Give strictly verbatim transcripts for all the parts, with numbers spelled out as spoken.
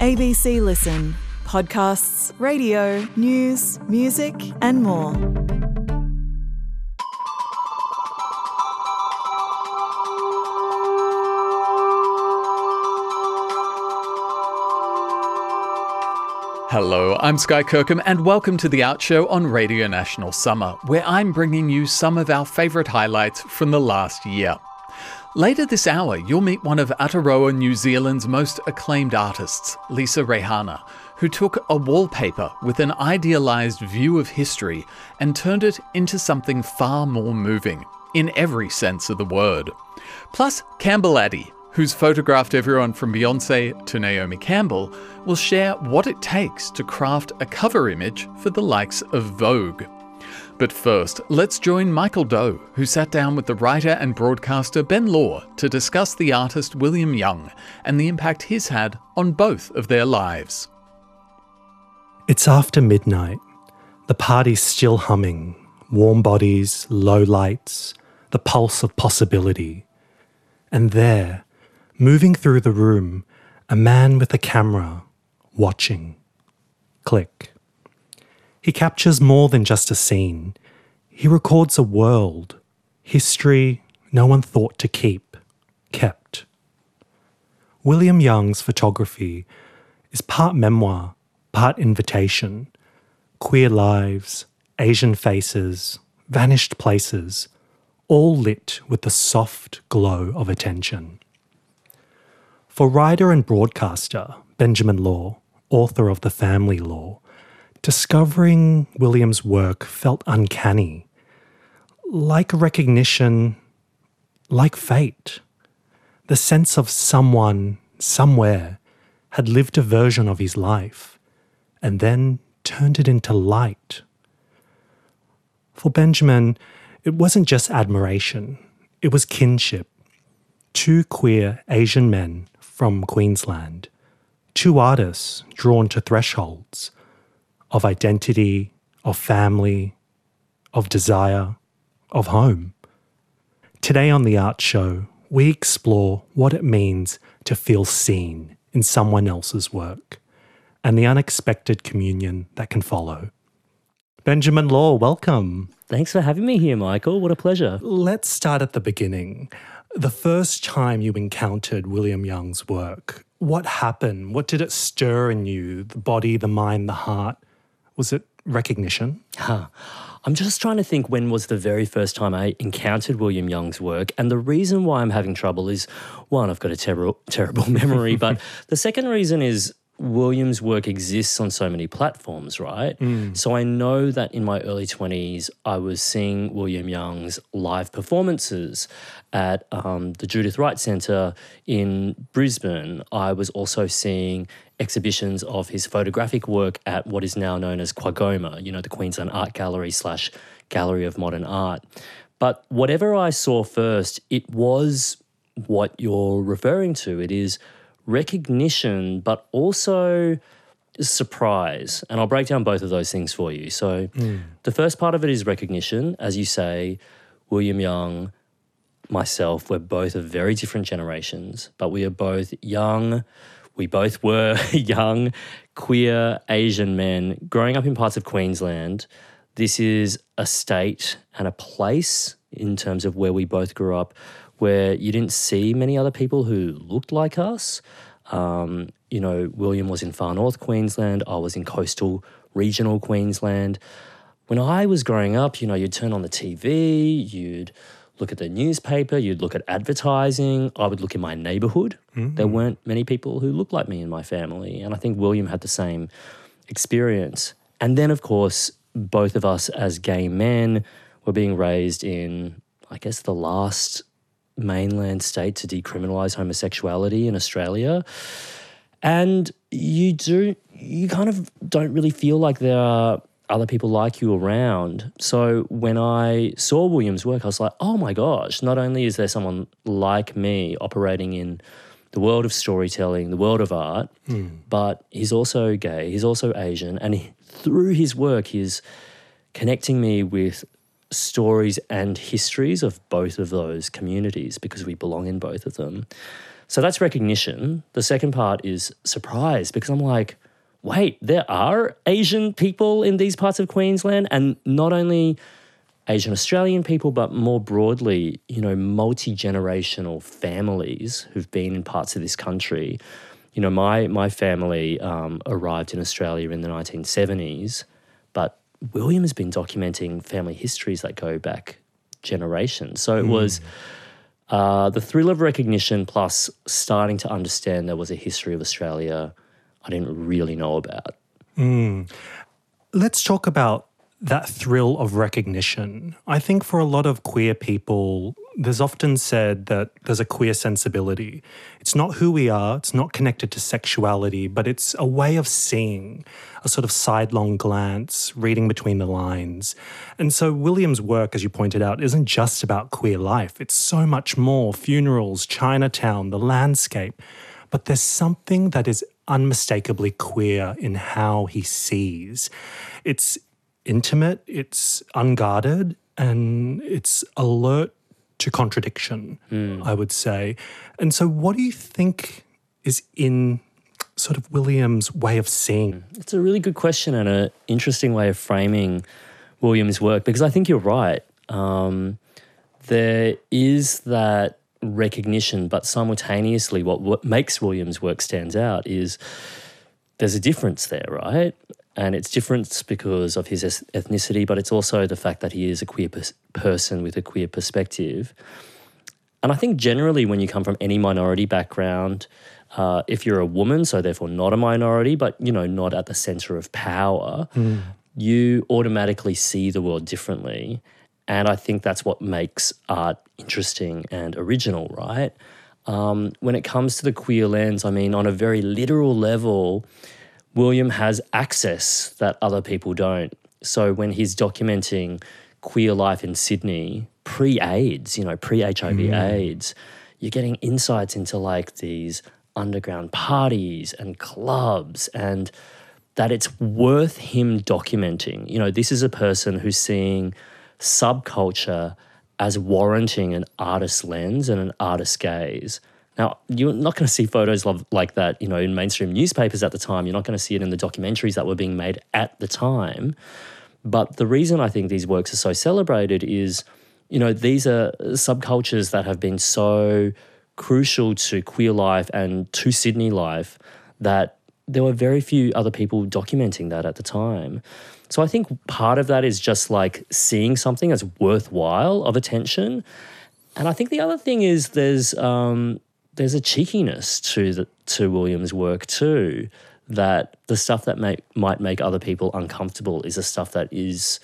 A B C Listen. Podcasts, radio, news, music and more. Hello, I'm Sky Kirkham and welcome to The Art Show on Radio National Summer, where I'm bringing you some of our favourite highlights from the last year. Later this hour, you'll meet one of Aotearoa, New Zealand's most acclaimed artists, Lisa Rehana, who took a wallpaper with an idealised view of history and turned it into something far more moving, in every sense of the word. Plus, Campbell Addy, who's photographed everyone from Beyonce to Naomi Campbell, will share what it takes to craft a cover image for the likes of Vogue. But first, let's join Michael Doe, who sat down with the writer and broadcaster Ben Law to discuss the artist William Young and the impact he's had on both of their lives. It's after midnight. The party's still humming. Warm bodies, low lights, the pulse of possibility. And there, moving through the room, a man with a camera, watching. Click. He captures more than just a scene. He records a world, history no one thought to keep, kept. William Young's photography is part memoir, part invitation. Queer lives, Asian faces, vanished places, all lit with the soft glow of attention. For writer and broadcaster Benjamin Law, author of The Family Law, discovering William's work felt uncanny, like recognition, like fate. The sense of someone, somewhere, had lived a version of his life and then turned it into light. For Benjamin, it wasn't just admiration, it was kinship. Two queer Asian men from Queensland, two artists drawn to thresholds of identity, of family, of desire, of home. Today on The Art Show, we explore what it means to feel seen in someone else's work and the unexpected communion that can follow. Benjamin Law, welcome. Thanks for having me here, Michael. What a pleasure. Let's start at the beginning. The first time you encountered William Young's work, what happened? What did it stir in you? The body, the mind, the heart? Was it recognition? Huh. I'm just trying to think when was the very first time I encountered William Young's work. And the reason why I'm having trouble is, one, I've got a terrible, terrible memory. But the second reason is William's work exists on so many platforms, right? Mm. So I know that in my early twenties, I was seeing William Young's live performances at um, the Judith Wright Centre in Brisbane. I was also seeing exhibitions of his photographic work at what is now known as Quagoma, you know, the Queensland Art Gallery slash Gallery of Modern Art. But whatever I saw first, it was what you're referring to. It is recognition, but also surprise. And I'll break down both of those things for you. So mm. the first part of it is recognition. As you say, William Young, myself, we're both of very different generations, but we are both young. We both were young, queer Asian men growing up in parts of Queensland. This is a state and a place in terms of where we both grew up where you didn't see many other people who looked like us. Um, you know, William was in far north Queensland. I was in coastal regional Queensland. When I was growing up, you know, you'd turn on the T V, you'd look at the newspaper, you'd look at advertising. I would look in my neighbourhood. Mm-hmm. There weren't many people who looked like me in my family. And I think William had the same experience. And then, of course, both of us as gay men were being raised in, I guess, the last mainland state to decriminalise homosexuality in Australia. And you do, you kind of don't really feel like there are other people like you around. So when I saw William's work, I was like, oh my gosh, not only is there someone like me operating in the world of storytelling, the world of art, mm. but he's also gay, he's also Asian, and he, through his work, he's connecting me with stories and histories of both of those communities because we belong in both of them. So that's recognition. The second part is surprise, because I'm like, wait, there are Asian people in these parts of Queensland, and not only Asian Australian people, but more broadly, you know, multi-generational families who've been in parts of this country. You know, my my family um, arrived in Australia in the nineteen seventies, but William has been documenting family histories that go back generations. So it mm. was uh, the thrill of recognition plus starting to understand there was a history of Australia I didn't really know about. Mm. Let's talk about that thrill of recognition. I think for a lot of queer people, there's often said that there's a queer sensibility. It's not who we are, it's not connected to sexuality, but it's a way of seeing, a sort of sidelong glance, reading between the lines. And so William's work, as you pointed out, isn't just about queer life. It's so much more: funerals, Chinatown, the landscape. But there's something that is unmistakably queer in how he sees. It's intimate, it's unguarded, and it's alert to contradiction, mm. I would say. And so what do you think is in sort of William's way of seeing? It's a really good question and an interesting way of framing William's work, because I think you're right. Um, there is that recognition, but simultaneously what, what makes William's work stands out is there's a difference there, right? And it's difference because of his ethnicity, but it's also the fact that he is a queer pers- person with a queer perspective. And I think generally when you come from any minority background, uh, if you're a woman, so therefore not a minority, but, you know, not at the centre of power, mm. you automatically see the world differently. And I think that's what makes art interesting and original, right? Um, when it comes to the queer lens, I mean, on a very literal level, William has access that other people don't. So when he's documenting queer life in Sydney, pre-AIDS, you know, pre-H I V mm. AIDS, you're getting insights into like these underground parties and clubs, and that it's worth him documenting. You know, this is a person who's seeing subculture as warranting an artist's lens and an artist's gaze. Now, you're not going to see photos like that, you know, in mainstream newspapers at the time. You're not going to see it in the documentaries that were being made at the time. But the reason I think these works are so celebrated is, you know, these are subcultures that have been so crucial to queer life and to Sydney life that there were very few other people documenting that at the time. So I think part of that is just like seeing something as worthwhile of attention. And I think the other thing is there's um, there's a cheekiness to the, to William's work too, that the stuff that make, might make other people uncomfortable is the stuff that is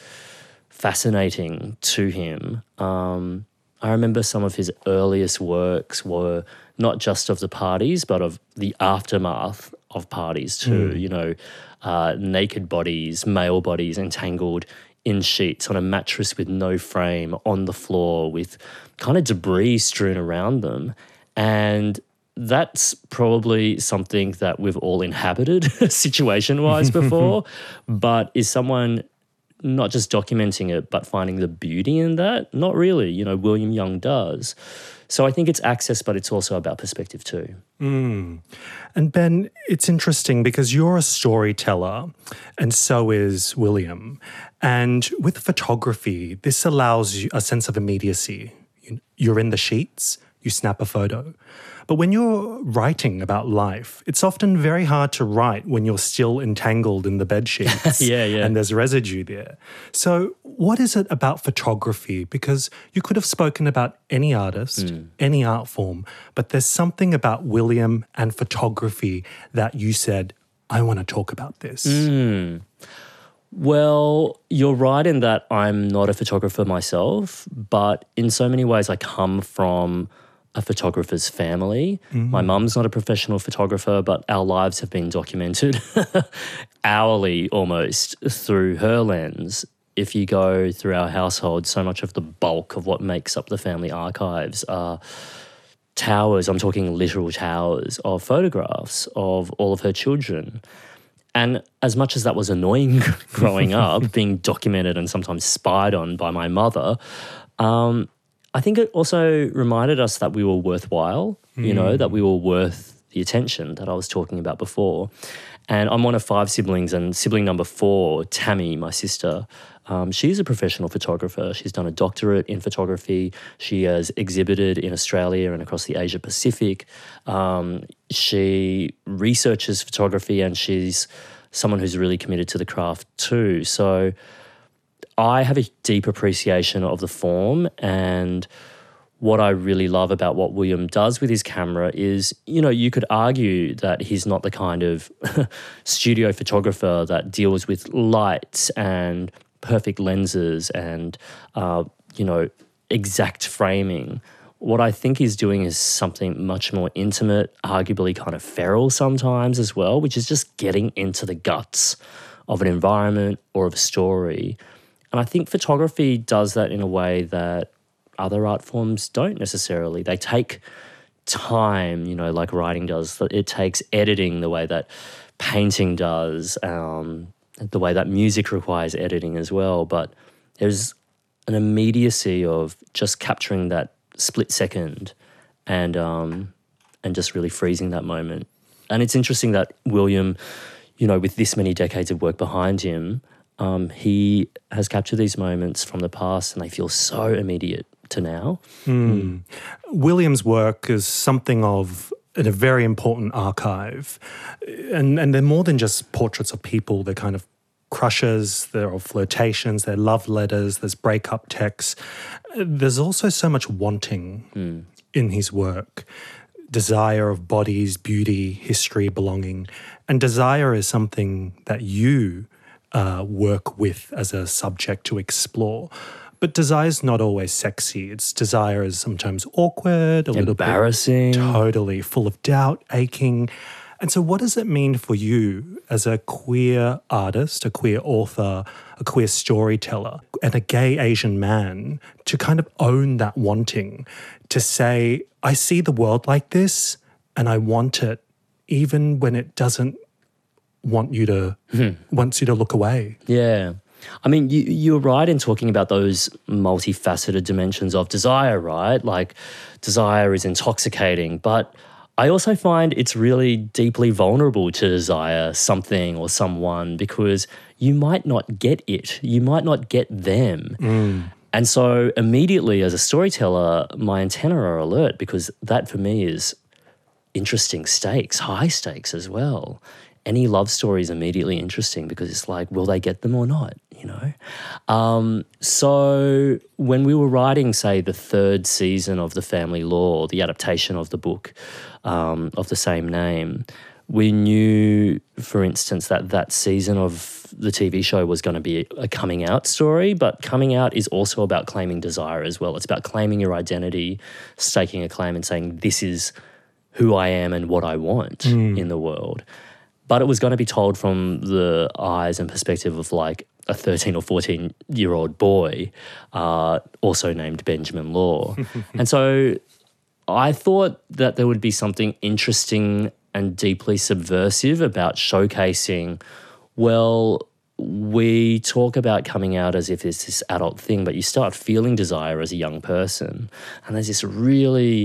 fascinating to him. Um, I remember some of his earliest works were not just of the parties, but of the aftermath of parties too, mm. you know, uh, naked bodies, male bodies entangled in sheets on a mattress with no frame on the floor with kind of debris strewn around them. And that's probably something that we've all inhabited situation-wise before, but is someone not just documenting it but finding the beauty in that? Not really. You know, William Young does. So I think it's access, but it's also about perspective too. Mm. And Ben, it's interesting because you're a storyteller and so is William. And with photography, this allows you a sense of immediacy. You're in the sheets, you snap a photo. But when you're writing about life, it's often very hard to write when you're still entangled in the bed sheets yeah, yeah. and there's residue there. So what is it about photography? Because you could have spoken about any artist, mm. any art form, but there's something about William and photography that you said, I want to talk about this. Mm. Well, you're right in that I'm not a photographer myself, but in so many ways I come from a photographer's family. Mm-hmm. My mum's not a professional photographer, but our lives have been documented hourly almost through her lens. If you go through our household, so much of the bulk of what makes up the family archives are towers, I'm talking literal towers, of photographs of all of her children. And as much as that was annoying growing up, being documented and sometimes spied on by my mother, um, I think it also reminded us that we were worthwhile, mm. you know, that we were worth the attention that I was talking about before. And I'm one of five siblings, and sibling number four, Tammy, my sister, um, she's a professional photographer. She's done a doctorate in photography. She has exhibited in Australia and across the Asia Pacific. Um, she researches photography, and she's someone who's really committed to the craft too. So I have a deep appreciation of the form, and what I really love about what William does with his camera is, you know, you could argue that he's not the kind of studio photographer that deals with lights and perfect lenses and, uh, you know, exact framing. What I think he's doing is something much more intimate, arguably kind of feral sometimes as well, which is just getting into the guts of an environment or of a story. And I think photography does that in a way that other art forms don't necessarily. They take time, you know, like writing does. It takes editing the way that painting does, um, the way that music requires editing as well. But there's an immediacy of just capturing that split second and um, and just really freezing that moment. And it's interesting that William, you know, with this many decades of work behind him, um, he has captured these moments from the past, and they feel so immediate to now. Mm. Mm. William's work is something of a very important archive. And, and they're more than just portraits of people. They're kind of crushes, there are flirtations, there are love letters, there's breakup texts. There's also so much wanting mm. in his work. Desire of bodies, beauty, history, belonging. And desire is something that you uh, work with as a subject to explore. But desire is not always sexy. Its desire is sometimes awkward, a little bit embarrassing, totally full of doubt, aching. And so what does it mean for you as a queer artist, a queer author, a queer storyteller, and a gay Asian man to kind of own that wanting, to say, I see the world like this and I want it, even when it doesn't want you to, mm-hmm. wants you to look away? Yeah. I mean, you, you're right in talking about those multifaceted dimensions of desire, right? Like desire is intoxicating, but I also find it's really deeply vulnerable to desire something or someone because you might not get it. You might not get them. Mm. And so immediately as a storyteller, my antennae are alert because that for me is interesting stakes, high stakes as well. Any love story is immediately interesting because it's like, will they get them or not, you know? Um, so when we were writing, say, the third season of The Family Law, the adaptation of the book um, of the same name, we knew, for instance, that that season of the T V show was going to be a coming out story, but coming out is also about claiming desire as well. It's about claiming your identity, staking a claim and saying, this is who I am and what I want mm. in the world. But it was going to be told from the eyes and perspective of like a thirteen or fourteen-year-old boy, uh, also named Benjamin Law. And so I thought that there would be something interesting and deeply subversive about showcasing, well, we talk about coming out as if it's this adult thing, but you start feeling desire as a young person. And there's this really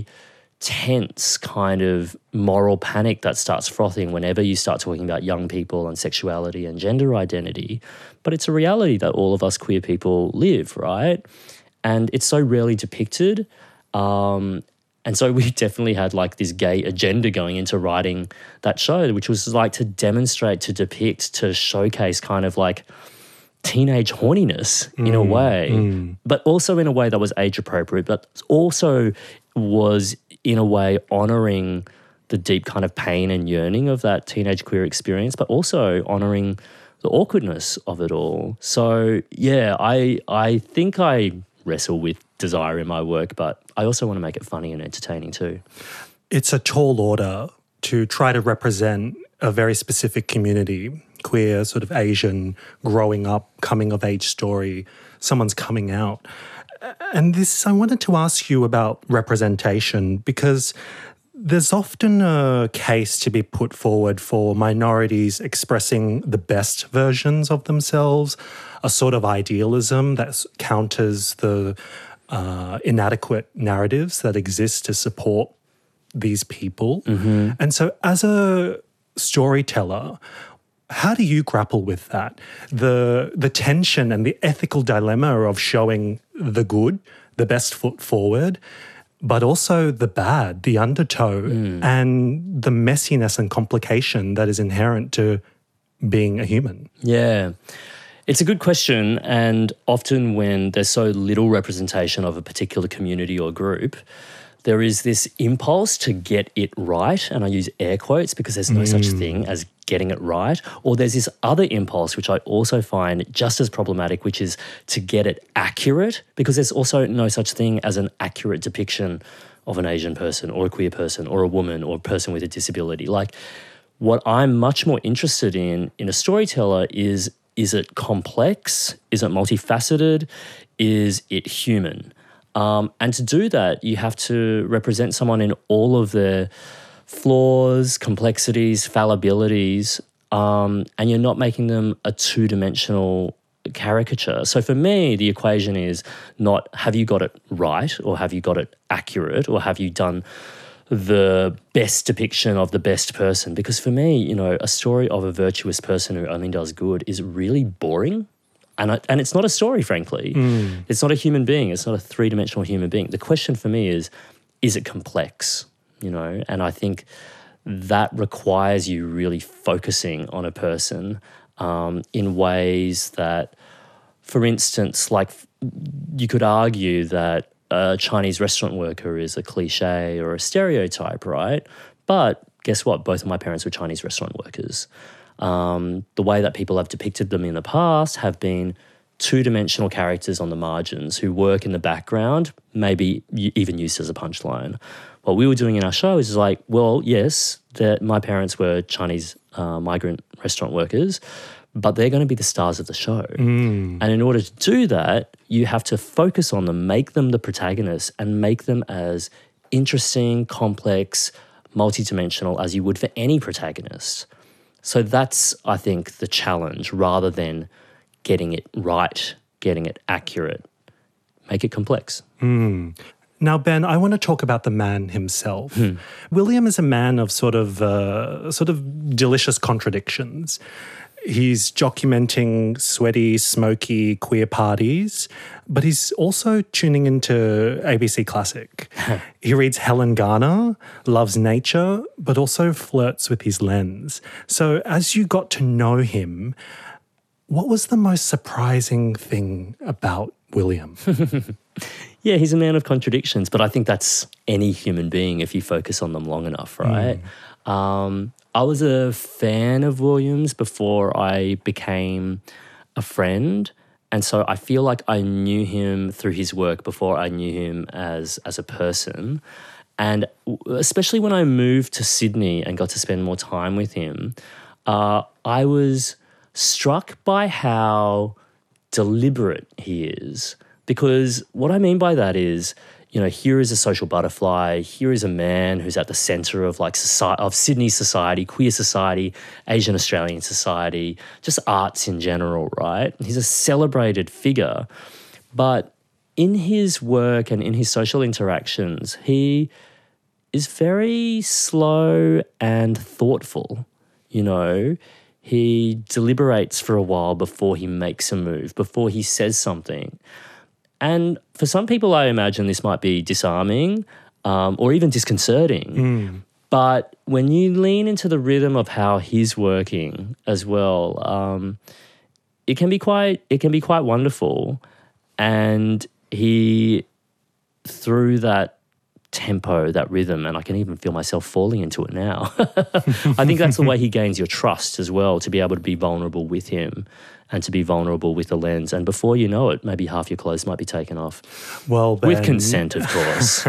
tense kind of moral panic that starts frothing whenever you start talking about young people and sexuality and gender identity. But it's a reality that all of us queer people live, right? And it's so rarely depicted. Um, and so we definitely had like this gay agenda going into writing that show, which was like to demonstrate, to depict, to showcase kind of like teenage horniness mm, in a way, mm. but also in a way that was age appropriate, but also was in a way honouring the deep kind of pain and yearning of that teenage queer experience, but also honouring the awkwardness of it all. So yeah, I I think I wrestle with desire in my work, but I also want to make it funny and entertaining too. It's a tall order to try to represent a very specific community, queer, sort of Asian, growing up, coming of age story, someone's coming out. And this, I wanted to ask you about representation because there's often a case to be put forward for minorities expressing the best versions of themselves, a sort of idealism that counters the uh, inadequate narratives that exist to support these people. Mm-hmm. And so as a storyteller, how do you grapple with that? The the tension and the ethical dilemma of showing the good, the best foot forward, but also the bad, the undertow, mm. and the messiness and complication that is inherent to being a human. Yeah. It's a good question, and often when there's so little representation of a particular community or group, there is this impulse to get it right, and I use air quotes because there's no mm. such thing as getting it right, or there's this other impulse which I also find just as problematic, which is to get it accurate, because there's also no such thing as an accurate depiction of an Asian person or a queer person or a woman or a person with a disability. Like, what I'm much more interested in in a storyteller is, is it complex? Is it multifaceted? Is it human? Um, and to do that, you have to represent someone in all of their flaws, complexities, fallibilities, um, and you're not making them a two-dimensional caricature. So for me, the equation is not have you got it right or have you got it accurate or have you done the best depiction of the best person. Because for me, you know, a story of a virtuous person who only does good is really boring. And I, and it's not a story, frankly. Mm. It's not a human being. It's not a three-dimensional human being. The question for me is, is it complex? You know, and I think that requires you really focusing on a person um, in ways that, for instance, like you could argue that a Chinese restaurant worker is a cliche or a stereotype, right? But guess what? Both of my parents were Chinese restaurant workers. Um, the way that people have depicted them in the past have been two-dimensional characters on the margins who work in the background, maybe even used as a punchline. What we were doing in our show is like, well, yes, that my parents were Chinese uh, migrant restaurant workers, but they're going to be the stars of the show. Mm. And in order to do that, you have to focus on them, make them the protagonists, and make them as interesting, complex, multidimensional as you would for any protagonist. So that's, I think, the challenge, rather than getting it right, getting it accurate. Make it complex. Mm. Now, Ben, I want to talk about the man himself. Hmm. William is a man of sort of uh, sort of delicious contradictions. He's documenting sweaty, smoky queer parties, but he's also tuning into A B C Classic. He reads Helen Garner, loves nature, but also flirts with his lens. So as you got to know him, what was the most surprising thing about William? Yeah, he's a man of contradictions, but I think that's any human being if you focus on them long enough, right? Mm. Um, I was a fan of William's before I became a friend, and so I feel like I knew him through his work before I knew him as, as a person. And especially when I moved to Sydney and got to spend more time with him, uh, I was struck by how deliberate he is. Because what I mean by that is, you know, here is a social butterfly, here is a man who's at the centre of like society, of Sydney society, queer society, Asian Australian society, just arts in general, right? He's a celebrated figure. But in his work and in his social interactions, he is very slow and thoughtful, you know. He deliberates for a while before he makes a move, before he says something. And for some people, I imagine this might be disarming um, or even disconcerting. Mm. But when you lean into the rhythm of how he's working as well, um, it can be quite it can be quite wonderful. And he, through that tempo, that rhythm, and I can even feel myself falling into it now. I think that's the way he gains your trust as well, to be able to be vulnerable with him and to be vulnerable with the lens. And before you know it, maybe half your clothes might be taken off. Well, Ben, with consent, of course.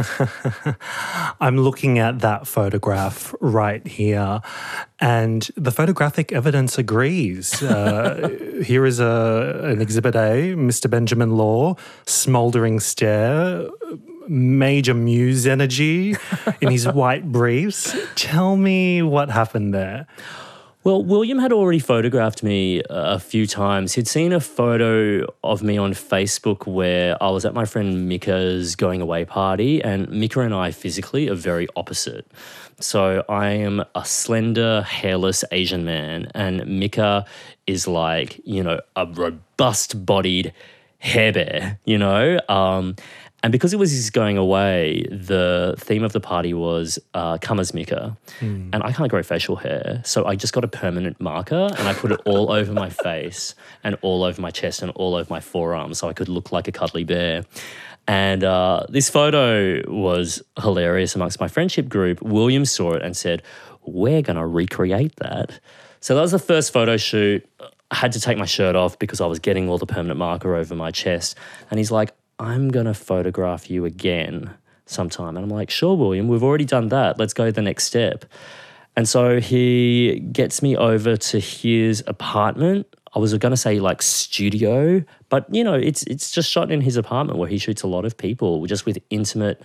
I'm looking at that photograph right here, and the photographic evidence agrees. Uh, here is a, an Exhibit A, Mister Benjamin Law, smouldering stare, major muse energy in his white briefs. Tell me what happened there. Well, William had already photographed me a few times. He'd seen a photo of me on Facebook where I was at my friend Mika's going away party, and Mika and I physically are very opposite. So I am a slender, hairless Asian man, and Mika is like, you know, a robust-bodied hair bear, you know? Um, and because it was his going away, the theme of the party was uh, come as Mika. Mm. And I can't grow facial hair, so I just got a permanent marker and I put it all over my face and all over my chest and all over my forearms so I could look like a cuddly bear. And uh, this photo was hilarious amongst my friendship group. William saw it and said, we're going to recreate that. So that was the first photo shoot. I had to take my shirt off because I was getting all the permanent marker over my chest. And he's like, I'm going to photograph you again sometime. And I'm like, sure, William, we've already done that. Let's go to the next step. And so he gets me over to his apartment. I was going to say like studio, but, you know, it's it's just shot in his apartment where he shoots a lot of people, just with intimate,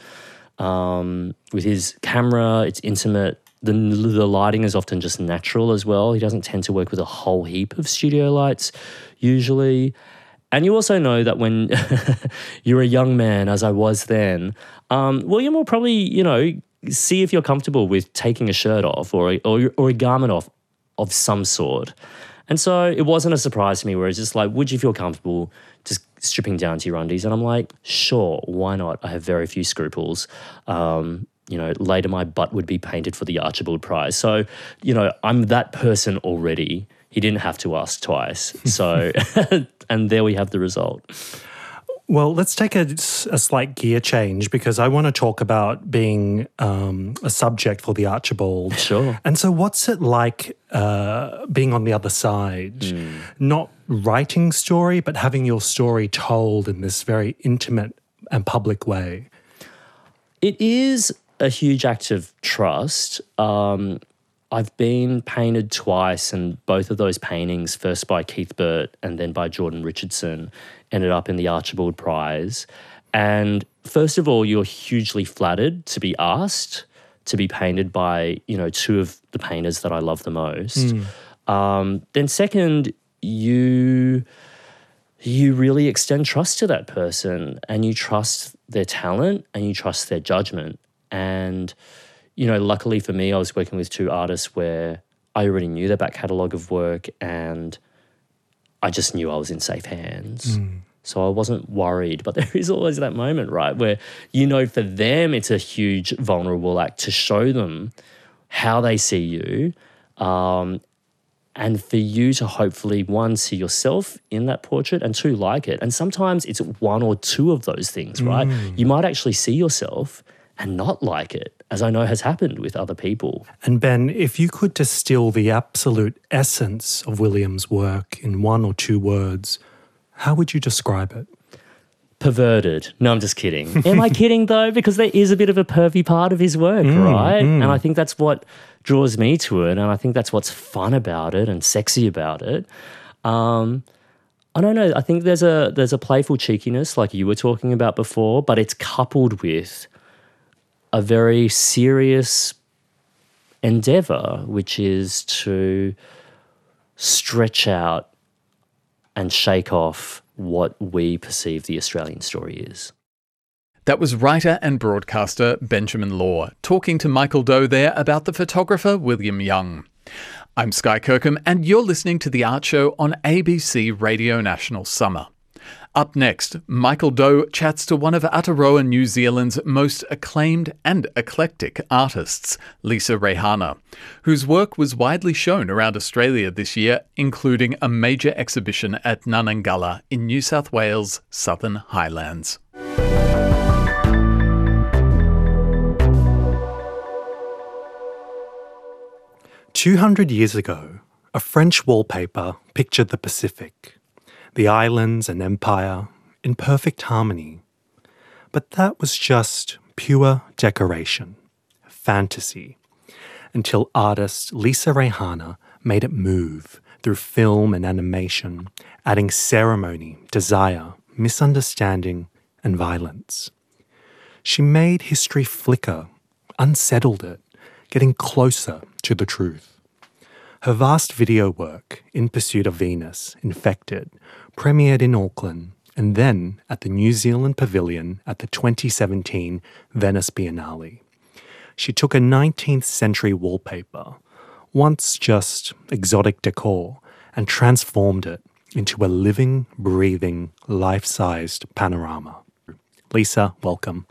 um, with his camera. It's intimate. The, the lighting is often just natural as well. He doesn't tend to work with a whole heap of studio lights usually. And you also know that when you're a young man, as I was then, um, William will probably, you know, see if you're comfortable with taking a shirt off or, or, or a garment off of some sort. And so it wasn't a surprise to me where it's just like, would you feel comfortable just stripping down to your undies? And I'm like, sure, why not? I have very few scruples. Um, you know, later my butt would be painted for the Archibald Prize. So, you know, I'm that person already. He didn't have to ask twice. So, and there we have the result. Well, let's take a, a slight gear change because I want to talk about being um, a subject for the Archibald. Sure. And so what's it like uh, being on the other side? Mm. Not writing story, but having your story told in this very intimate and public way? It is a huge act of trust. Um, I've been painted twice, and both of those paintings, first by Keith Burt and then by Jordan Richardson, ended up in the Archibald Prize. And first of all, you're hugely flattered to be asked to be painted by, you know, two of the painters that I love the most. Mm. Um, then second, you you really extend trust to that person, and you trust their talent and you trust their judgment. And you know, luckily for me, I was working with two artists where I already knew their back catalogue of work and I just knew I was in safe hands. Mm. So I wasn't worried. But there is always that moment, right, where, you know, for them it's a huge vulnerable act to show them how they see you, um, and for you to hopefully, one, see yourself in that portrait and two, like it. And sometimes it's one or two of those things, right? Mm. You might actually see yourself and not like it, as I know has happened with other people. And Ben, if you could distill the absolute essence of William's work in one or two words, how would you describe it? Perverted. No, I'm just kidding. Am I kidding though? Because there is a bit of a pervy part of his work, mm, right? Mm. And I think that's what draws me to it, and I think that's what's fun about it and sexy about it. Um, I don't know. I think there's a there's a playful cheekiness like you were talking about before, but it's coupled with a very serious endeavour, which is to stretch out and shake off what we perceive the Australian story is. That was writer and broadcaster Benjamin Law talking to Michael Doe there about the photographer William Young. I'm Sky Kirkham and you're listening to The Art Show on A B C Radio National Summer. Up next, Michael Doe chats to one of Aotearoa, New Zealand's most acclaimed and eclectic artists, Lisa Rehana, whose work was widely shown around Australia this year, including a major exhibition at Nunangala in New South Wales' Southern Highlands. Two hundred years ago, a French wallpaper pictured the Pacific, the islands and empire in perfect harmony. But that was just pure decoration, fantasy, until artist Lisa Rehana made it move through film and animation, adding ceremony, desire, misunderstanding, and violence. She made history flicker, unsettled it, getting closer to the truth. Her vast video work, In Pursuit of Venus, Infected, premiered in Auckland and then at the New Zealand Pavilion at the twenty seventeen Venice Biennale. She took a nineteenth century wallpaper, once just exotic decor, and transformed it into a living, breathing, life-sized panorama. Lisa, welcome.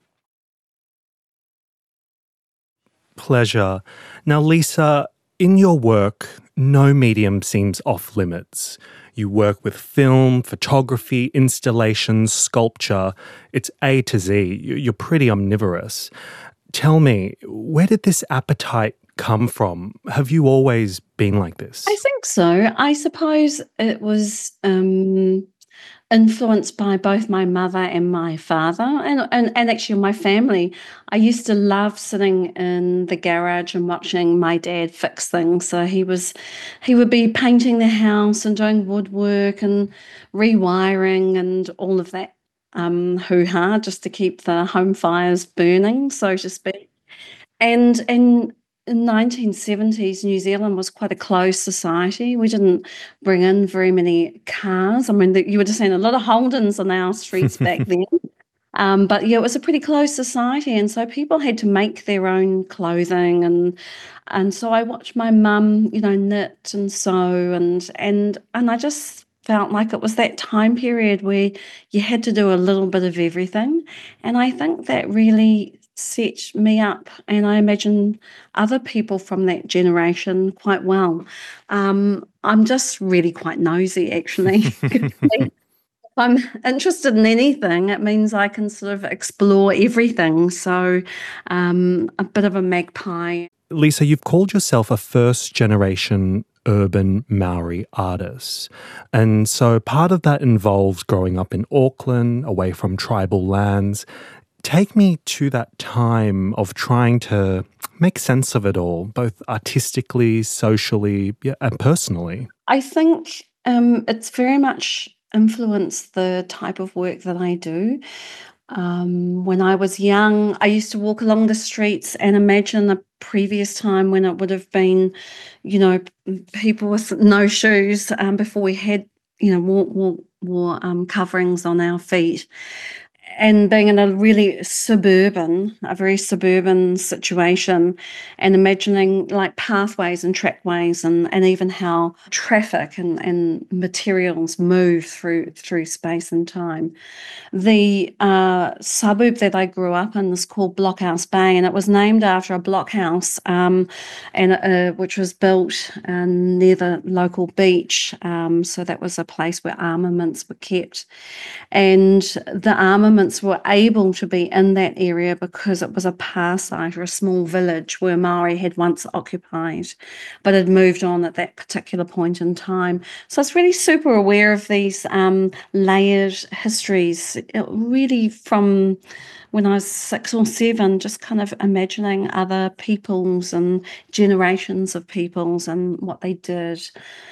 Pleasure. Now, Lisa, in your work, no medium seems off limits. You work with film, photography, installations, sculpture. It's A to Z. You're pretty omnivorous. Tell me, where did this appetite come from? Have you always been like this? I think so. I suppose it was um, influenced by both my mother and my father, and, and, and actually my family. I used to love sitting in the garage and watching my dad fix things. So he was, he would be painting the house and doing woodwork and rewiring and all of that um, hoo-ha just to keep the home fires burning, so to speak. And and in nineteen seventies, New Zealand was quite a closed society. We didn't bring in very many cars. I mean, the, you would have seen a lot of Holdens on our streets back then. Um, but yeah, it was a pretty closed society, and so people had to make their own clothing, and and so I watched my mum, you know, knit and sew, and and and I just felt like it was that time period where you had to do a little bit of everything, and I think that really set me up, and I imagine other people from that generation quite well. Um, I'm just really quite nosy, actually. If I'm interested in anything, it means I can sort of explore everything. So um, a bit of a magpie. Lisa, you've called yourself a first-generation urban Maori artist. And so part of that involves growing up in Auckland, away from tribal lands. Take me to that time of trying to make sense of it all, both artistically, socially, yeah, and personally. I think um, it's very much influenced the type of work that I do. Um, when I was young, I used to walk along the streets and imagine a previous time when it would have been, you know, people with no shoes um, before we had, you know, wore, wore, wore um, coverings on our feet. And being in a really suburban, a very suburban situation, and imagining like pathways and trackways, and, and even how traffic and, and materials move through through space and time. The uh, suburb that I grew up in is called Blockhouse Bay, and it was named after a blockhouse, um, and uh, which was built uh, near the local beach. Um, so that was a place where armaments were kept, and the armaments were able to be in that area because it was a pass site or a small village where Maori had once occupied, but had moved on at that particular point in time. So I was really super aware of these um, layered histories, it really from when I was six or seven, just kind of imagining other peoples and generations of peoples and what they did.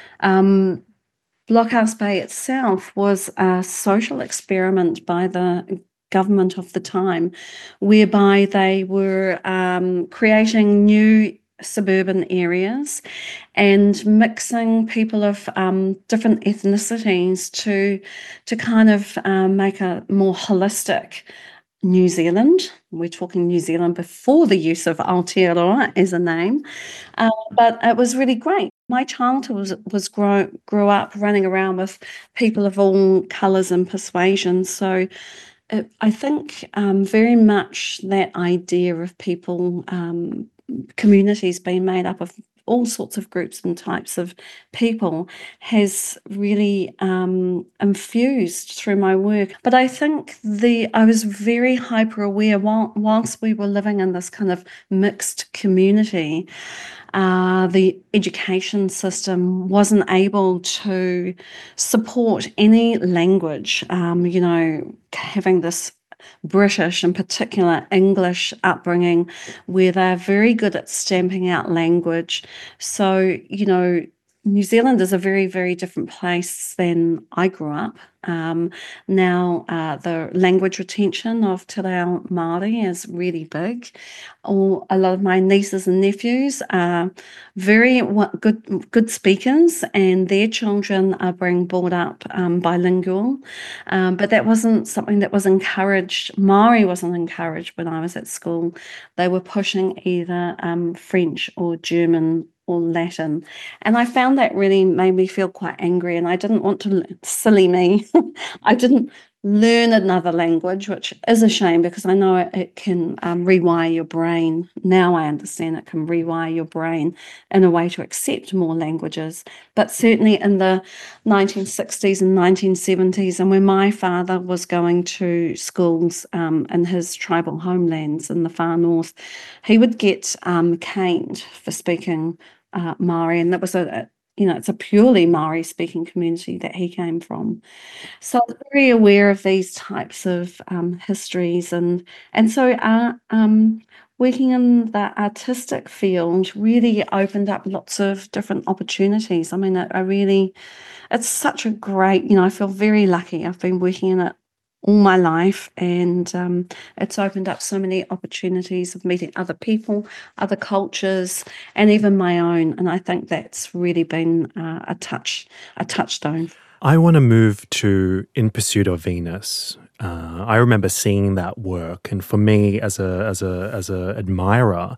Um, Blockhouse Bay itself was a social experiment by the government of the time, whereby they were um, creating new suburban areas and mixing people of um, different ethnicities to to kind of um, make a more holistic New Zealand. We're talking New Zealand before the use of Aotearoa as a name, uh, but it was really great. My childhood was, was grow, grew up running around with people of all colours and persuasions. So it, I think um, very much that idea of people, um, communities being made up of all sorts of groups and types of people has really um, infused through my work. But I think the I was very hyper aware while, whilst we were living in this kind of mixed community. Uh, the education system wasn't able to support any language, um, you know, having this British, in particular English upbringing, where they're very good at stamping out language. So, you know, New Zealand is a very, very different place than I grew up. Um, now, uh, the language retention of Te Reo Māori is really big. All, a lot of my nieces and nephews are very good good speakers, and their children are being brought up um, bilingual. Um, but that wasn't something that was encouraged. Māori wasn't encouraged when I was at school. They were pushing either um, French or German or Latin. And I found that really made me feel quite angry, and I didn't want to, silly me, I didn't learn another language, which is a shame because I know it, it can um, rewire your brain. Now I understand it can rewire your brain in a way to accept more languages. But certainly in the nineteen sixties and nineteen seventies, and when my father was going to schools um, in his tribal homelands in the far north, he would get um, caned for speaking uh, Māori, and that was a, a you know, it's a purely Māori speaking community that he came from. So I'm very aware of these types of um, histories, and and so uh, um, working in the artistic field really opened up lots of different opportunities. I mean, I, I really, it's such a great, you know, I feel very lucky. I've been working in it all my life, and um, it's opened up so many opportunities of meeting other people, other cultures, and even my own. And I think that's really been uh, a touch, a touchstone. I want to move to In Pursuit of Venus. Uh, I remember seeing that work, and for me, as a as a as a admirer,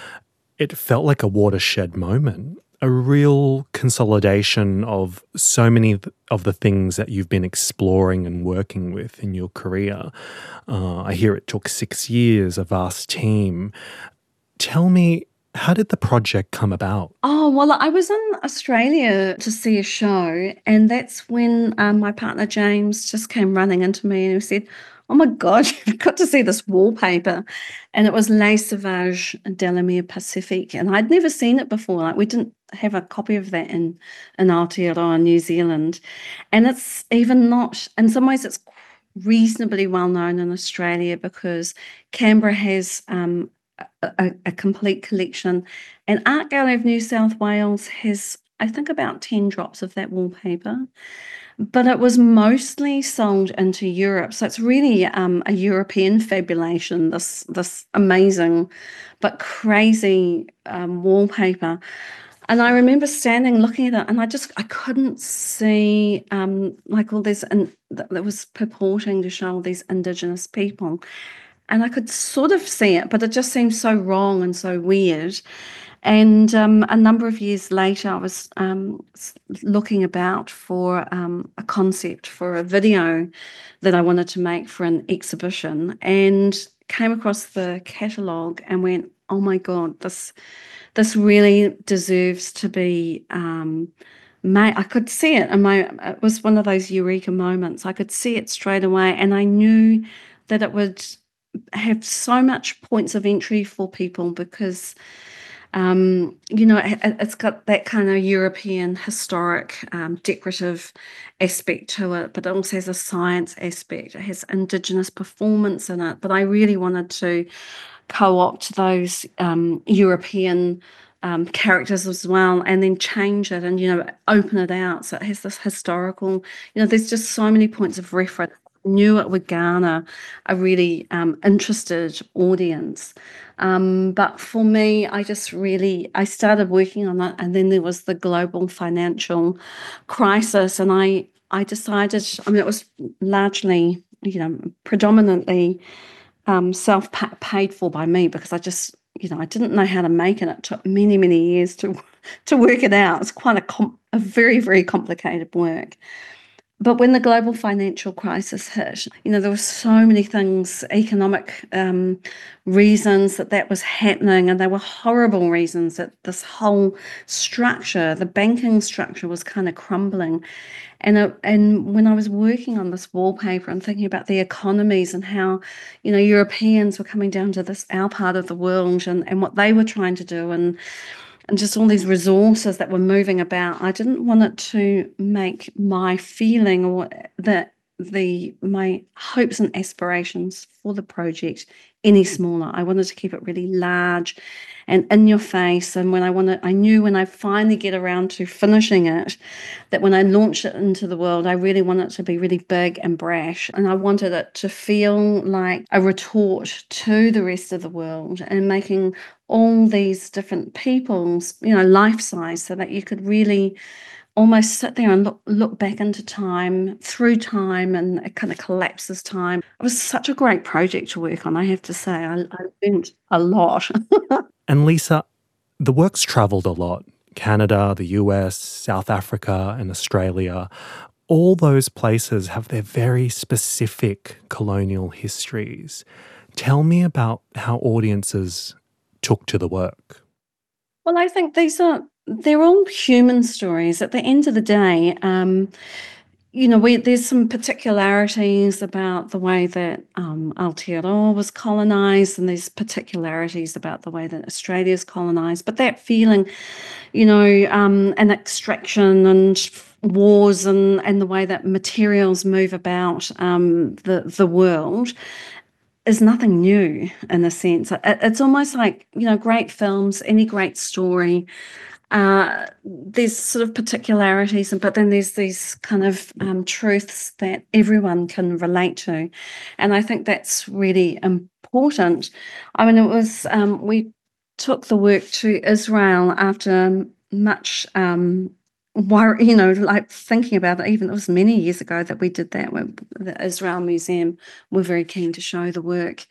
it felt like a watershed moment. A real consolidation of so many of the things that you've been exploring and working with in your career. Uh, I hear it took six years, a vast team. Tell me, how did the project come about? Oh, well, I was in Australia to see a show, and that's when um, my partner James just came running into me and he said, "Oh my God, you've got to see this wallpaper." And it was Les Sauvages de la Mer Pacifique. And I'd never seen it before. Like, we didn't have a copy of that in, in Aotearoa, New Zealand. And it's even not, in some ways, it's reasonably well known in Australia because Canberra has um, a, a complete collection. And Art Gallery of New South Wales has, I think, about ten drops of that wallpaper. But it was mostly sold into Europe. So it's really um, a European fabulation, this this amazing but crazy um, wallpaper. And I remember standing looking at it, and I just, I couldn't see um, like all this, and that was purporting to show all these Indigenous people. And I could sort of see it, but it just seemed so wrong and so weird. And um, a number of years later, I was um, looking about for um, a concept for a video that I wanted to make for an exhibition, and came across the catalogue and went, "Oh my God, this this really deserves to be um, made." I could see it, and my it was one of those eureka moments. I could see it straight away, and I knew that it would have so much points of entry for people because. Um, you know, it, it's got that kind of European historic um, decorative aspect to it, but it also has a science aspect. It has Indigenous performance in it. But I really wanted to co-opt those um, European um, characters as well, and then change it and, you know, open it out. So it has this historical, you know, there's just so many points of reference. I knew it would garner a really um, interested audience. Um, but for me, I just really, I started working on it, and then there was the global financial crisis, and I, I decided, I mean, it was largely, you know, predominantly um, self-paid for by me because I just, you know, I didn't know how to make it. It took many, many years to to work it out. It's quite a, com- a very, very complicated work. But when the global financial crisis hit, you know, there were so many things, economic um, reasons that that was happening, and there were horrible reasons that this whole structure, the banking structure, was kind of crumbling. And it, and when I was working on this wallpaper and thinking about the economies and how, you know, Europeans were coming down to this, our part of the world, and, and what they were trying to do, and and just all these resources that were moving about, I didn't want it to make my feeling or the the my hopes and aspirations for the project any smaller. I wanted to keep it really large and in your face. And when I wanted, I knew when I finally get around to finishing it, that when I launch it into the world, I really want it to be really big and brash. And I wanted it to feel like a retort to the rest of the world and making all these different people's, you know, life size so that you could really almost sit there and look look back into time, through time, and it kind of collapses time. It was such a great project to work on, I have to say. I, I learned a lot. And Lisa, the work's travelled a lot. Canada, the U S, South Africa, and Australia. All those places have their very specific colonial histories. Tell me about how audiences took to the work. Well, I think these are, they're all human stories. At the end of the day, um, you know, we, there's some particularities about the way that um, Aotearoa was colonised, and there's particularities about the way that Australia's colonised. But that feeling, you know, um, and extraction and wars and, and the way that materials move about um, the the world is nothing new in a sense. It, it's almost like, you know, great films, any great story, uh, there's sort of particularities, but then there's these kind of um, truths that everyone can relate to. And I think that's really important. I mean, it was, um, we took the work to Israel after much um, Wor- you know, like thinking about it, even it was many years ago that we did that. When the Israel Museum were very keen to show the work,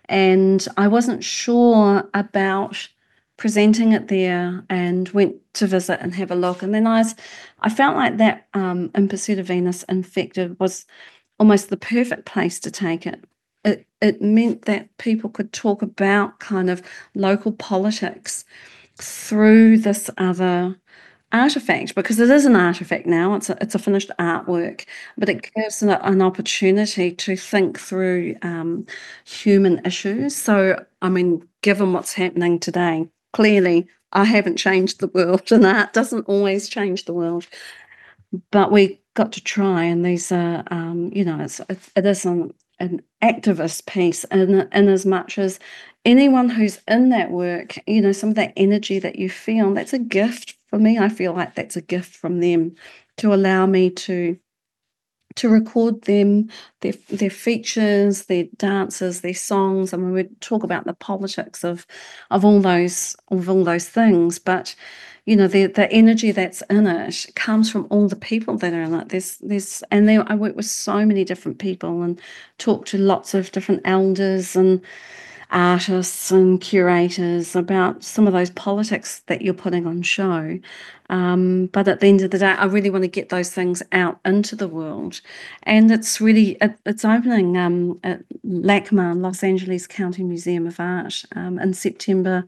and I wasn't sure about presenting it there, and went to visit and have a look. And then I was, I felt like that um, In Pursuit of Venus Infected was almost the perfect place to take it. It it meant that people could talk about kind of local politics through this other artifact, because it is an artifact now. It's a, it's a finished artwork, but it gives an, an opportunity to think through um, human issues. So, I mean, given what's happening today, clearly I haven't changed the world, and art doesn't always change the world. But we got to try, and these are, um, you know, it's, it, it is an, an activist piece in, in as much as anyone who's in that work, you know, some of that energy that you feel, that's a gift for me. I feel like that's a gift from them to allow me to to record them, their their features, their dances, their songs. I mean, we talk about the politics of of all those of all those things, but you know, the the energy that's in it comes from all the people that are in it. There's there's and there I work with so many different people and talk to lots of different elders and artists and curators about some of those politics that you're putting on show. Um, but at the end of the day, I really want to get those things out into the world. And it's really, it, it's opening um, at LACMA, Los Angeles County Museum of Art, um, in September,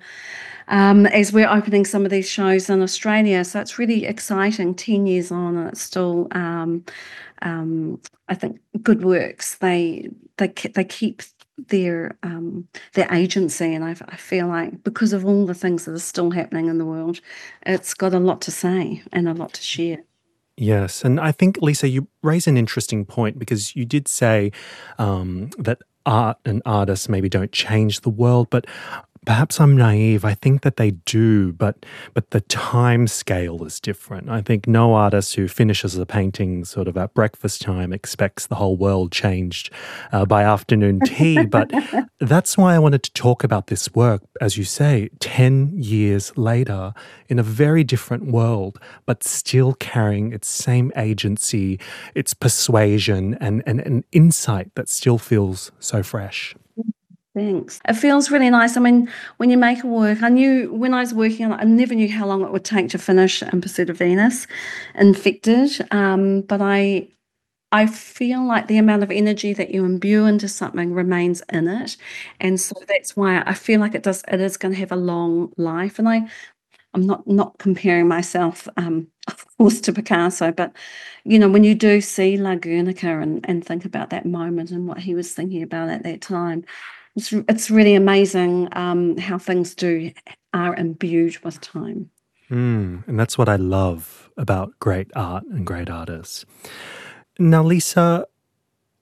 um, as we're opening some of these shows in Australia. So it's really exciting, ten years on, and it's still, um, um, I think, good works. They, they, they keep their um, their agency, and I, I feel like because of all the things that are still happening in the world, it's got a lot to say and a lot to share. Yes, and I think, Lisa, you raise an interesting point, because you did say um, that art and artists maybe don't change the world, but perhaps I'm naive. I think that they do, but but the time scale is different. I think no artist who finishes a painting sort of at breakfast time expects the whole world changed uh, by afternoon tea. But that's why I wanted to talk about this work, as you say, ten years later, in a very different world, but still carrying its same agency, its persuasion, and, and an insight that still feels so fresh. Thanks. It feels really nice. I mean, when you make a work, I knew when I was working on it, I never knew how long it would take to finish In Pursuit of Venus Infected. Um, but I I feel like the amount of energy that you imbue into something remains in it. And so that's why I feel like it does it is going to have a long life. And I I'm not not comparing myself, um, of course, to Picasso, but you know, when you do see La Guernica and, and think about that moment and what he was thinking about at that time, it's it's really amazing um, how things do are imbued with time. Mm, and that's what I love about great art and great artists. Now, Lisa,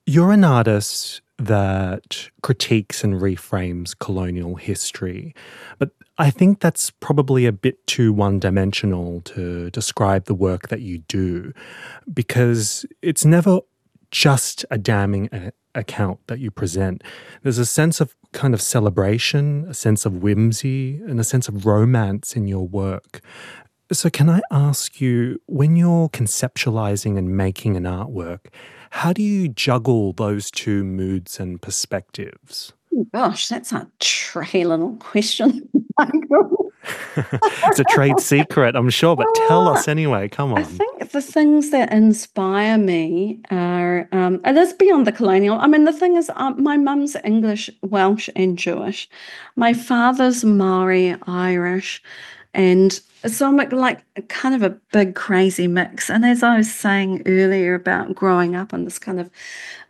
You're an artist that critiques and reframes colonial history, but I think that's probably a bit too one-dimensional to describe the work that you do, because it's never just a damning a- account that you present. There's a sense of kind of celebration, a sense of whimsy, and a sense of romance in your work. So can I ask you, when you're conceptualizing and making an artwork, how do you juggle those two moods and perspectives? Oh, gosh, that's a tricky little question, Michael. It's a trade secret, I'm sure, but tell us anyway. Come I on. think the things that inspire me are, um, it is beyond the colonial. I mean, the thing is, um, my mum's English, Welsh, and Jewish. My father's Maori, Irish, and so I'm like like a kind of a big crazy mix. And as I was saying earlier about growing up in this kind of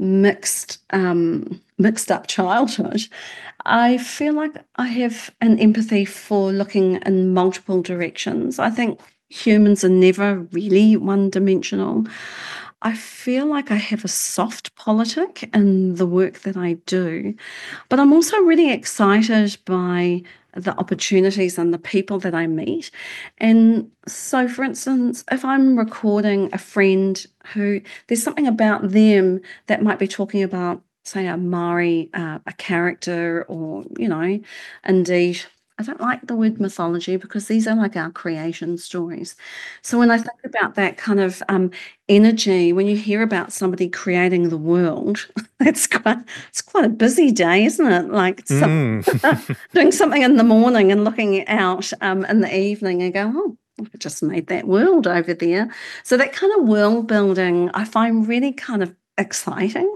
mixed, um, mixed up childhood, I feel like I have an empathy for looking in multiple directions. I think humans are never really one dimensional. I feel like I have a soft politic in the work that I do, but I'm also really excited by the opportunities and the people that I meet. And so, for instance, if I'm recording a friend who there's something about them that might be talking about, say, a Maori, uh, a character, or, you know, indeed, I don't like the word mythology because these are like our creation stories. So when I think about that kind of um, energy, when you hear about somebody creating the world, it's quite it's quite a busy day, isn't it? Like some, Mm. doing something in the morning and looking out um, in the evening and go, oh, I just made that world over there. So that kind of world building I find really kind of exciting,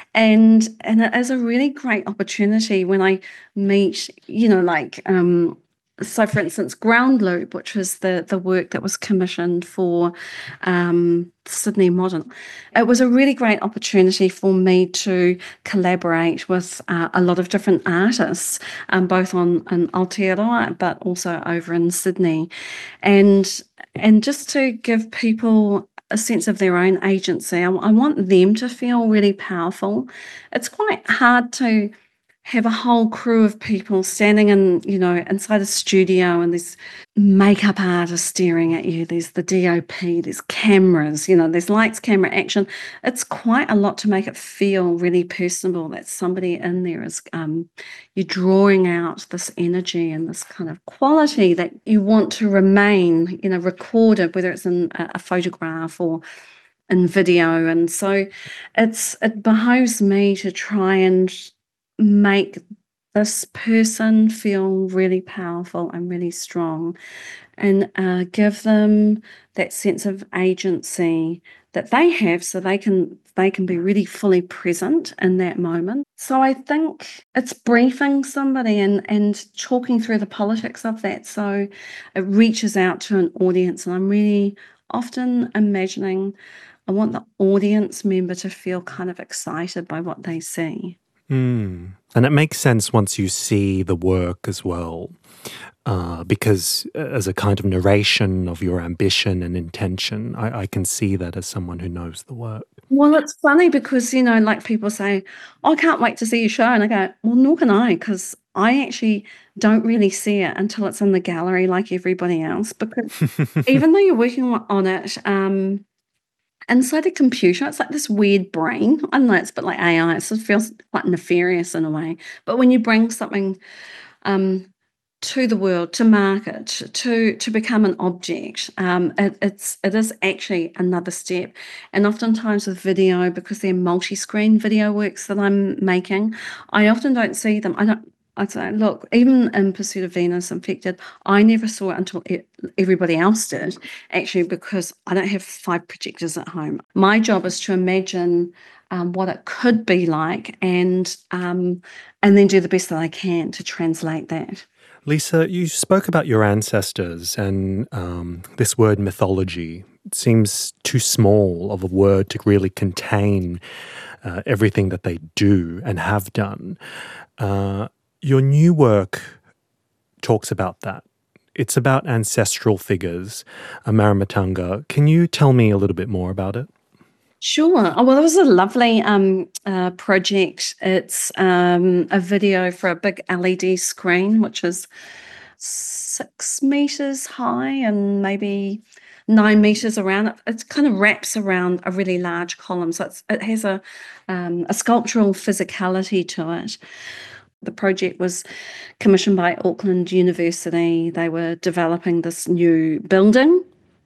and and it is a really great opportunity when I meet, you know, like um so for instance, Ground Loop, which was the the work that was commissioned for um Sydney Modern. It was a really great opportunity for me to collaborate with uh, a lot of different artists, um, both on in Aotearoa but also over in Sydney, and and just to give people a sense of their own agency. I, I want them to feel really powerful. It's quite hard to have a whole crew of people standing in, you know, inside a studio, and there's makeup artists staring at you. There's the D O P, there's cameras, you know, there's lights, camera, action. It's quite a lot to make it feel really personable that somebody in there is, um, you're drawing out this energy and this kind of quality that you want to remain, you know, recorded, whether it's in a, a photograph or in video. And so it's it behoves me to try and make this person feel really powerful and really strong, and uh, give them that sense of agency that they have, so they can they can be really fully present in that moment. So I think it's briefing somebody and and talking through the politics of that, so it reaches out to an audience. And I'm really often imagining I want the audience member to feel kind of excited by what they see. Mm. And it makes sense once you see the work as well, uh, because as a kind of narration of your ambition and intention, I, I can see that as someone who knows the work. Well, it's funny because, you know, like people say, oh, I can't wait to see your show. And I go, well, nor can I, because I actually don't really see it until it's in the gallery like everybody else. Because even though you're working on it, um, inside a computer, it's like this weird brain. I don't know, it's a bit like A I. It sort of feels quite nefarious in a way. But when you bring something um, to the world, to market, to to become an object, um, it, it's it is actually another step. And oftentimes with video, because they're multi-screen video works that I'm making, I often don't see them. I don't. I'd say, look, even in Pursuit of Venus, Infected, I never saw it until it, everybody else did, actually, because I don't have five projectors at home. My job is to imagine um, what it could be like, and um, and then do the best that I can to translate that. Lisa, you spoke about your ancestors, and um, this word mythology seems too small of a word to really contain uh, everything that they do and have done. Uh, Your new work talks about that. It's about ancestral figures, a Maramatanga. Can you tell me a little bit more about it? Sure. Oh, well, it was a lovely um, uh, project. It's um, a video for a big L E D screen, which is six meters high and maybe nine meters around. It, it kind of wraps around a really large column, so it's, it has a um, a sculptural physicality to it. The project was commissioned by Auckland University. They were developing this new building.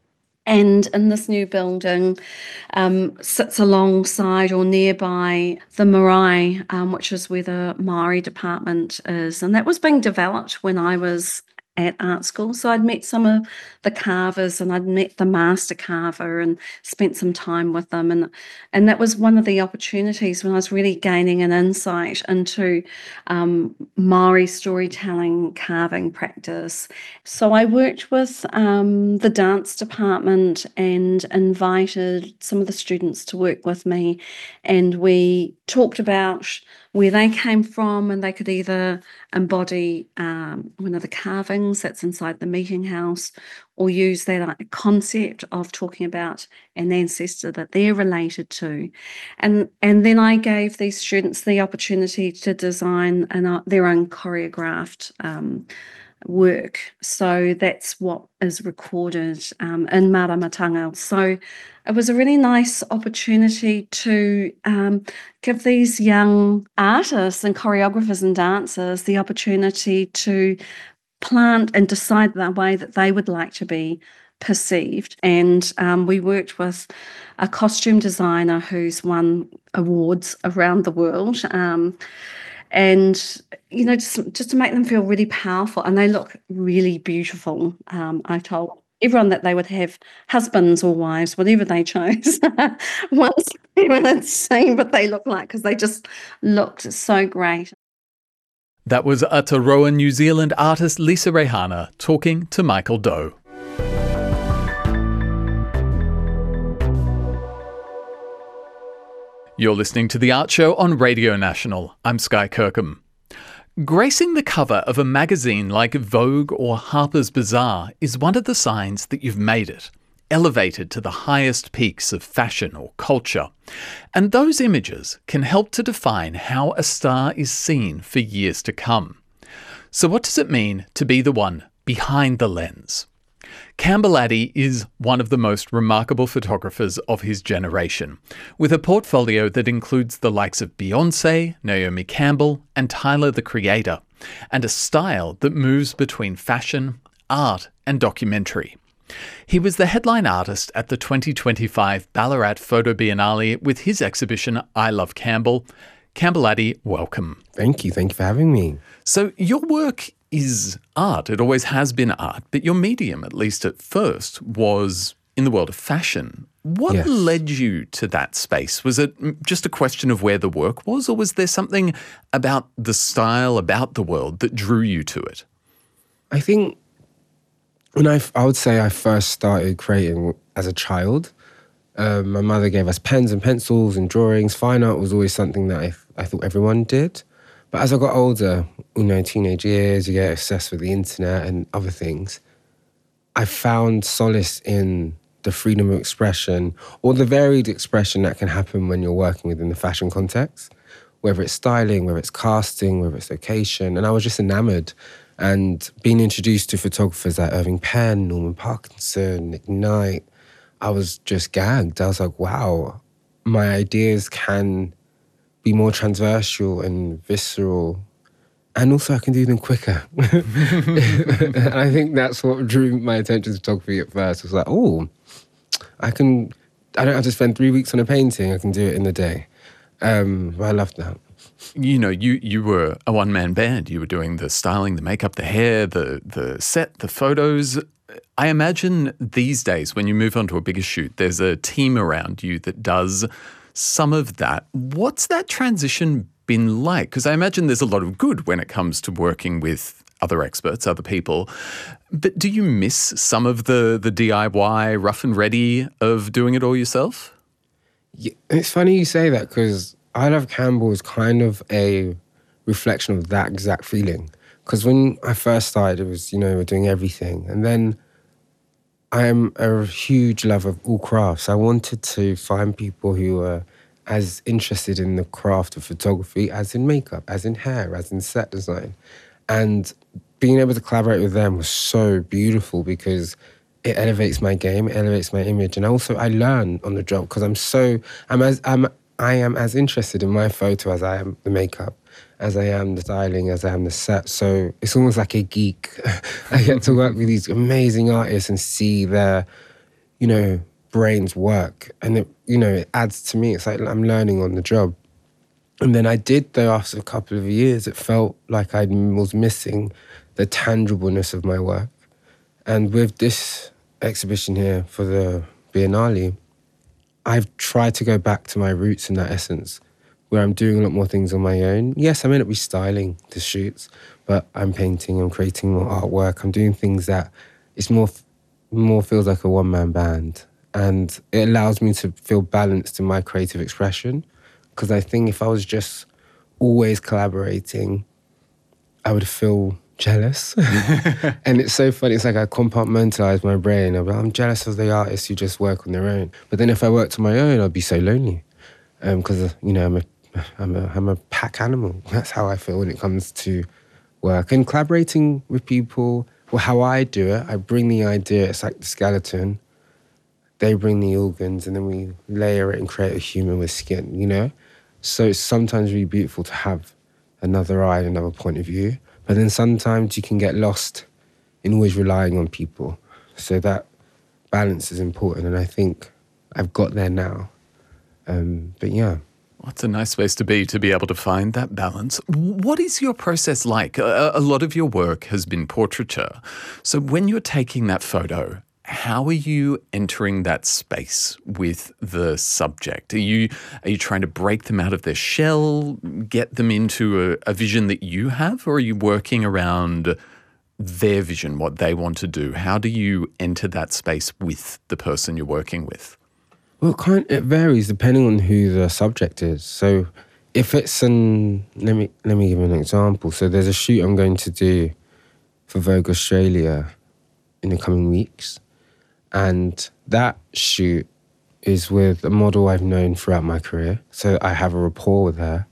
And in this new building um, sits alongside or nearby the marae, um, which is where the Māori department is. And that was being developed when I was at art school. So I'd met some of the carvers and I'd met the master carver and spent some time with them. And, and that was one of the opportunities when I was really gaining an insight into um, Māori storytelling carving practice. So I worked with um, the dance department and invited some of the students to work with me. And we talked about where they came from, and they could either embody um, one of the carvings that's inside the meeting house or use that like, concept of talking about an ancestor that they're related to. And, and then I gave these students the opportunity to design an, uh, their own choreographed um, work. So that's what is recorded um, in Maramatanga. So it was a really nice opportunity to um, give these young artists and choreographers and dancers the opportunity to plant and decide the way that they would like to be perceived. And um, we worked with a costume designer who's won awards around the world. Um, and, you know, just, just to make them feel really powerful. And they look really beautiful. Um, I told everyone that they would have husbands or wives, whatever they chose, once everyone had seen what they looked like, because they just looked so great. That was Aotearoa New Zealand artist Lisa Rehana talking to Michael Doe. You're listening to The Art Show on Radio National. I'm Sky Kirkham. Gracing the cover of a magazine like Vogue or Harper's Bazaar is one of the signs that you've made it, elevated to the highest peaks of fashion or culture. And those images can help to define how a star is seen for years to come. So what does it mean to be the one behind the lens? Campbell Addy is one of the most remarkable photographers of his generation, with a portfolio that includes the likes of Beyoncé, Naomi Campbell, and Tyler the Creator, and a style that moves between fashion, art, and documentary. He was the headline artist at the twenty twenty-five Ballarat Photo Biennale with his exhibition I Love Campbell. Campbell Addy, welcome. Thank you. Thank you for having me. So your work is art. It always has been art, but your medium, at least at first, was in the world of fashion. What Yes. led you to that space? Was it just a question of where the work was, or was there something about the style, about the world that drew you to it? I think when I, I would say I first started creating as a child, um, my mother gave us pens and pencils and drawings. Fine art was always something that I, I thought everyone did. But as I got older, you know, teenage years, you get obsessed with the internet and other things, I found solace in the freedom of expression or the varied expression that can happen when you're working within the fashion context, whether it's styling, whether it's casting, whether it's location. And I was just enamored. And being introduced to photographers like Irving Penn, Norman Parkinson, Nick Knight, I was just gagged. I was like, wow, my ideas can be more transversal and visceral, and also I can do them quicker. And I think that's what drew my attention to photography at first. It was like, oh, I can, I don't have to spend three weeks on a painting. I can do it in a day. Um, I love that. You know, you you were a one-man band. You were doing the styling, the makeup, the hair, the the set, the photos. I imagine these days when you move on to a bigger shoot, there's a team around you that does some of that. What's that transition been like? Because I imagine there's a lot of good when it comes to working with other experts, other people. But do you miss some of the, the D I Y rough and ready of doing it all yourself? Yeah, it's funny you say that because I Love Campbell is kind of a reflection of that exact feeling. Because when I first started, it was, you know, we were doing everything. And then I am a huge lover of all crafts. I wanted to find people who were as interested in the craft of photography as in makeup, as in hair, as in set design. And being able to collaborate with them was so beautiful because it elevates my game, it elevates my image. And also I learn on the job because I'm so, I'm as, I'm, I am as interested in my photo as I am the makeup, as I am the styling, as I am the set. So it's almost like a geek. I get to work with these amazing artists and see their, you know, brains work. And it, you know, it adds to me. It's like I'm learning on the job. And then I did, though, after a couple of years, it felt like I was missing the tangibleness of my work. And with this exhibition here for the Biennale, I've tried to go back to my roots in that essence, where I'm doing a lot more things on my own. Yes, I may not be styling the shoots, but I'm painting, I'm creating more artwork, I'm doing things that it's more, more feels like a one-man band. And it allows me to feel balanced in my creative expression. Because I think if I was just always collaborating, I would feel jealous. And it's so funny. It's like I compartmentalize my brain. I'm, like, I'm jealous of the artists who just work on their own. But then if I worked on my own, I'd be so lonely. Because, um, you know, I'm a, I'm, a, I'm a pack animal. That's how I feel when it comes to work. And collaborating with people, well, how I do it, I bring the idea. It's like the skeleton. They bring the organs, and then we layer it and create a human with skin, you know? So it's sometimes really beautiful to have another eye, another point of view. But then sometimes you can get lost in always relying on people. So that balance is important, and I think I've got there now. Um, but yeah. Well, it's a nice space to be, to be able to find that balance. What is your process like? A, a lot of your work has been portraiture. So when you're taking that photo, how are you entering that space with the subject? Are you are you trying to break them out of their shell, get them into a, a vision that you have, or are you working around their vision, what they want to do? How do you enter that space with the person you're working with? Well, it, kind, it varies depending on who the subject is. So if it's an... Let me, let me give you an example. So there's a shoot I'm going to do for Vogue Australia in the coming weeks. And that shoot is with a model I've known throughout my career. So I have a rapport with her.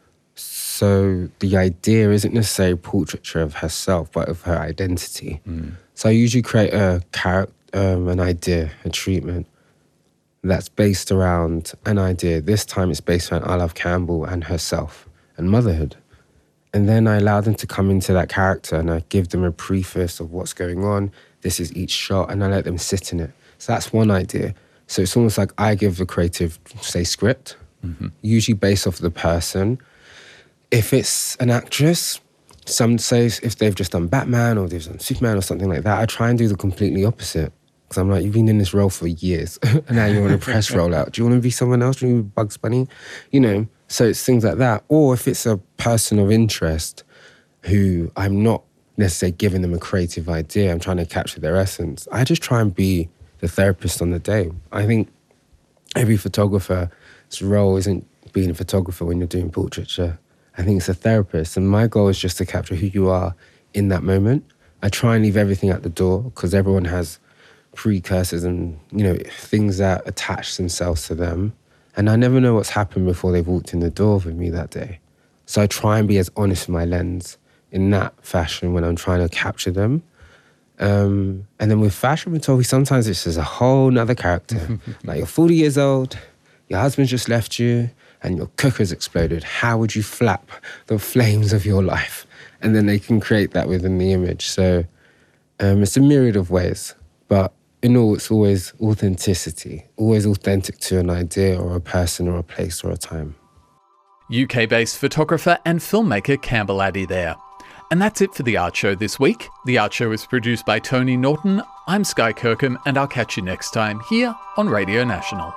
So the idea isn't necessarily portraiture of herself, but of her identity. Mm. So I usually create a character, um, an idea, a treatment that's based around an idea. This time it's based around Olive Campbell and herself and motherhood. And then I allow them to come into that character and I give them a preface of what's going on. This is each shot, and I let them sit in it. So that's one idea. So it's almost like I give the creative, say, script, mm-hmm. usually based off the person. If it's an actress, some say if they've just done Batman or they've done Superman or something like that, I try and do the completely opposite. Because I'm like, you've been in this role for years, and now you're on a press rollout. Do you want to be someone else? Do you want to be Bugs Bunny? You know, so it's things like that. Or if it's a person of interest who I'm not necessarily giving them a creative idea, I'm trying to capture their essence, I just try and be the therapist on the day. I think every photographer's role isn't being a photographer when you're doing portraiture. I think it's a therapist, and my goal is just to capture who you are in that moment. I try and leave everything at the door because everyone has precursors and, you know, things that attach themselves to them. And I never know what's happened before they've walked in the door with me that day. So I try and be as honest with my lens in that fashion when I'm trying to capture them. Um, and then with fashion photography, sometimes it's just a whole nother character. Like you're forty years old, your husband just left you, and your cooker's exploded. How would you flap the flames of your life? And then they can create that within the image. So um, it's a myriad of ways. But in all, it's always authenticity, always authentic to an idea or a person or a place or a time. U K-based photographer and filmmaker Campbell Addy there. And that's it for The Art Show this week. The Art Show is produced by Tony Norton. I'm Sky Kirkham, and I'll catch you next time here on Radio National.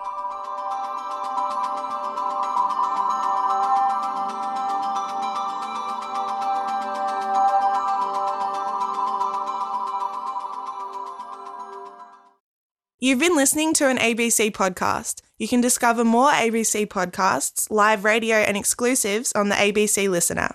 You've been listening to an A B C podcast. You can discover more A B C podcasts, live radio and exclusives on the A B C Listen app.